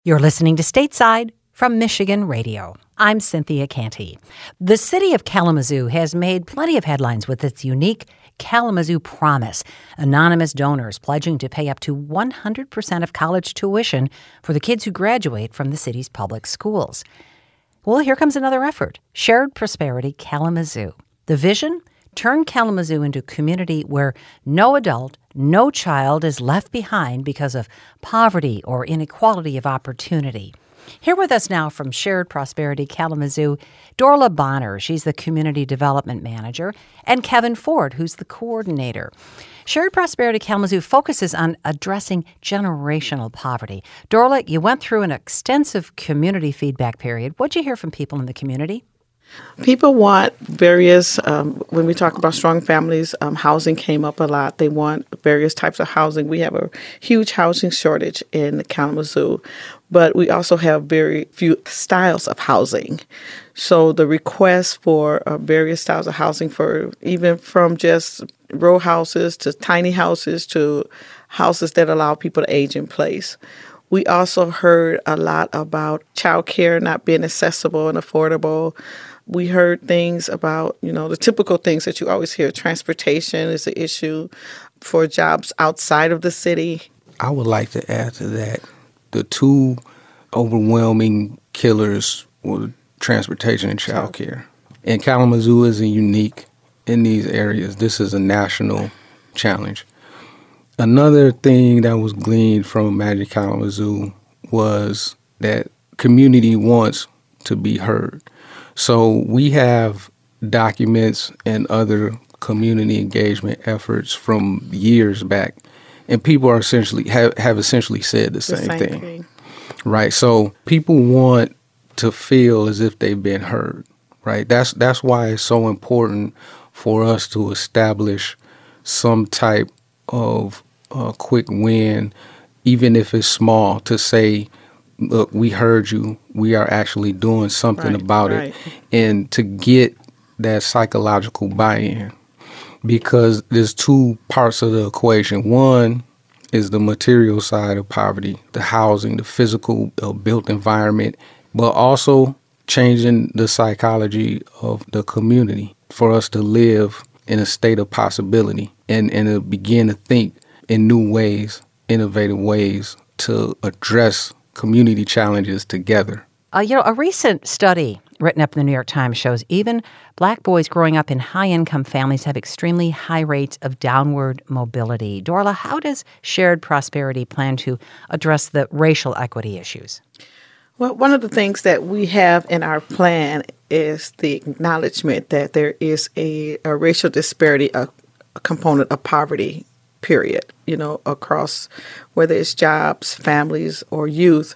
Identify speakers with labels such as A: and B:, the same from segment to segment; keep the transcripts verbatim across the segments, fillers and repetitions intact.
A: You're listening to Stateside from Michigan Radio. I'm Cynthia Canty. The city of Kalamazoo has made plenty of headlines with its unique Kalamazoo Promise, anonymous donors pledging to pay up to one hundred percent of college tuition for the kids who graduate from the city's public schools. Well, here comes another effort, Shared Prosperity Kalamazoo. The vision? Turn Kalamazoo into a community where no adult, no child is left behind because of poverty or inequality of opportunity. Here with us now from Shared Prosperity Kalamazoo, Dorla Bonner, she's the Community Development Manager, and Kevin Ford, who's the coordinator. Shared Prosperity Kalamazoo focuses on addressing generational poverty. Dorla, you went through an extensive community feedback period. What'd you hear from people in the community?
B: People want various, um, when we talk about strong families, um, housing came up a lot. They want various types of housing. We have a huge housing shortage in Kalamazoo, but we also have very few styles of housing. So the request for uh, various styles of housing, for even from just row houses to tiny houses to houses that allow people to age in place. We also heard a lot about childcare not being accessible and affordable. We heard things about, you know, the typical things that you always hear. Transportation is an issue for jobs outside of the city.
C: I would like to add to that, the two overwhelming killers were transportation and childcare. And Kalamazoo isn't unique in these areas. This is a national challenge. Another thing that was gleaned from Magic Kalamazoo was that community wants to be heard. So we have documents and other community engagement efforts from years back, and people are essentially have, have essentially said the, the same, same thing. thing. Right. So people want to feel as if they've been heard. Right. That's that's why it's so important for us to establish some type of uh, quick win, even if it's small, to say, look, we heard you. We are actually doing something right, about right. it. And to get that psychological buy-in, because there's two parts of the equation. One is the material side of poverty, the housing, the physical uh, built environment, but also changing the psychology of the community for us to live in a state of possibility and, and to begin to think in new ways, innovative ways to address community challenges together.
A: Uh, you know, a recent study written up in the New York Times shows even Black boys growing up in high-income families have extremely high rates of downward mobility. Dorla, how does Shared Prosperity plan to address the racial equity issues?
B: Well, one of the things that we have in our plan is the acknowledgement that there is a, a racial disparity, a, a component of poverty, period, you know, across whether it's jobs, families, or youth.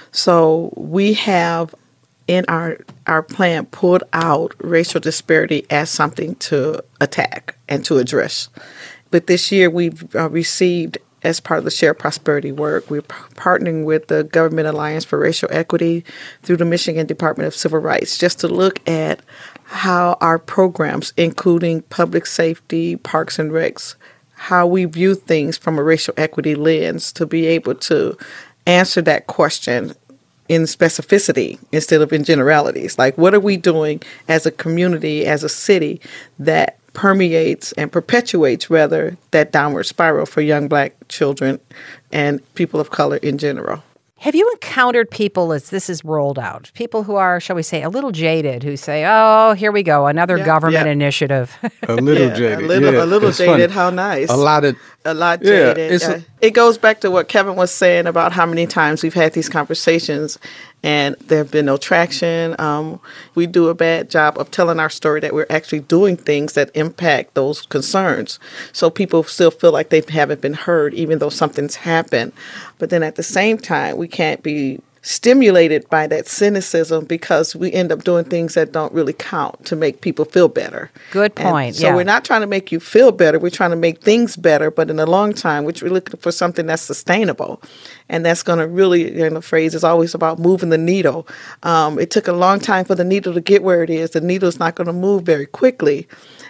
B: So we have in our our plan pulled out racial disparity as something to attack and to address. But this year we've uh, received, as part of the Shared Prosperity work, we're p- partnering with the Government Alliance for Racial Equity through the Michigan Department of Civil Rights, just to look at how our programs, including public safety, parks and recs, how we view things from a racial equity lens, to be able to answer that question in specificity instead of in generalities. Like, what are we doing as a community, as a city, that permeates and perpetuates, rather, that downward spiral for young Black children and people of color in general?
A: Have you encountered people as this is rolled out, people who are, shall we say, a little jaded, who say, oh, here we go, another
B: yeah,
A: government
B: yeah.
A: initiative?
C: A little
B: yeah,
C: jaded.
B: A little,
C: yeah,
B: a little jaded,
C: funny.
B: How nice.
C: A lot of...
B: A lot
C: yeah,
B: jaded.
C: a,
B: uh, it goes back to what Kevin was saying about how many times we've had these conversations and there have been no traction. Um, we do a bad job of telling our story that we're actually doing things that impact those concerns. So people still feel like they haven't been heard, even though something's happened. But then at the same time, we can't be stimulated by that cynicism, because we end up doing things that don't really count to make people feel better.
A: Good point.
B: And so
A: yeah.
B: we're not trying to make you feel better. We're trying to make things better, but in the long time, we're looking for something that's sustainable. And that's going to really, you know, the phrase is always about moving the needle. Um, it took a long time for the needle to get where it is. The needle is not going to move very quickly.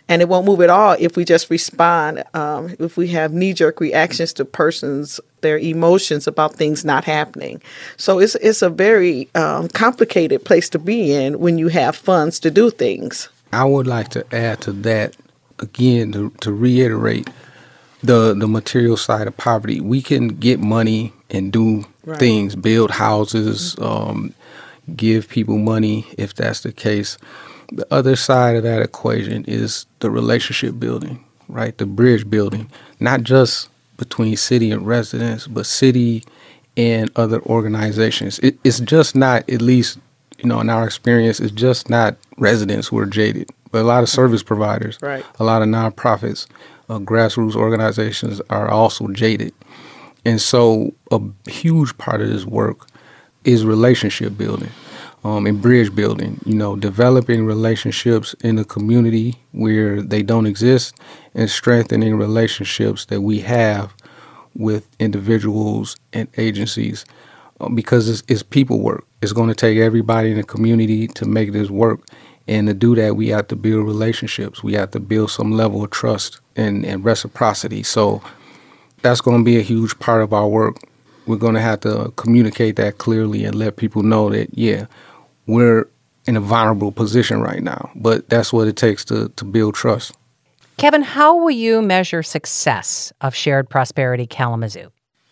B: And it won't move at all if we just respond, um, if we have knee-jerk reactions to persons, their emotions about things not happening. So it's it's a very um, complicated place to be in when you have funds to do things.
C: I would like to add to that, again, to, to reiterate the, the material side of poverty. We can get money and do right. things, build houses, um, give people money if that's the case. The other side of that equation is the relationship building, right? The bridge building, not just between city and residents, but city and other organizations. It, it's just not, at least, you know, in our experience, it's just not residents who are jaded, but a lot of service providers,
B: right.
C: a lot of nonprofits, uh, grassroots organizations are also jaded. And so a huge part of this work is relationship building. Um, and bridge building, you know, developing relationships in the community where they don't exist and strengthening relationships that we have with individuals and agencies uh, because it's, it's people work. It's going to take everybody in the community to make this work. And to do that, we have to build relationships. We have to build some level of trust and, and reciprocity. So that's going to be a huge part of our work. We're going to have to communicate that clearly and let people know that, yeah, we're in a vulnerable position right now, but that's what it takes to, to build trust.
A: Kevin, how will you measure success of Shared Prosperity Kalamazoo?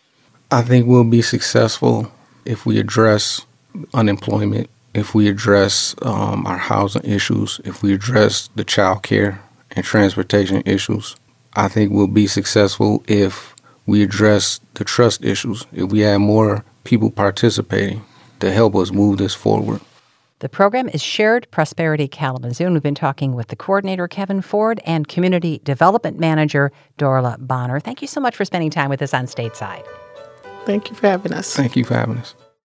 C: I think we'll be successful if we address unemployment, if we address um, our housing issues, if we address the child care and transportation issues. I think we'll be successful if we address the trust issues, if we have more people participating to help us move this forward.
A: The program is Shared Prosperity Kalamazoo, and we've been talking with the coordinator, Kevin Ford, and Community Development Manager, Dorla Bonner. Thank you so much for spending time with us on Stateside.
B: Thank you for having us.
C: Thank you for having us.